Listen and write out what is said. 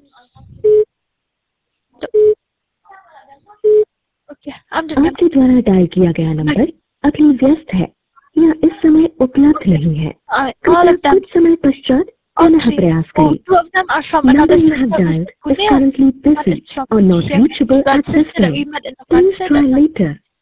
Okay, I'm just आपके द्वारा dial किया गया नंबर अभी व्यस्त है या इस समय उपलब्ध नहीं है। all कृपया of them. कुछ समय पश्चात All पुनः three. प्रयास Oh, करें। two of them are from Number another you sister. have dialed is Gunea. currently One busy is from or not Sheffield. reachable That at this sister that we time. met in the Please concert. try later.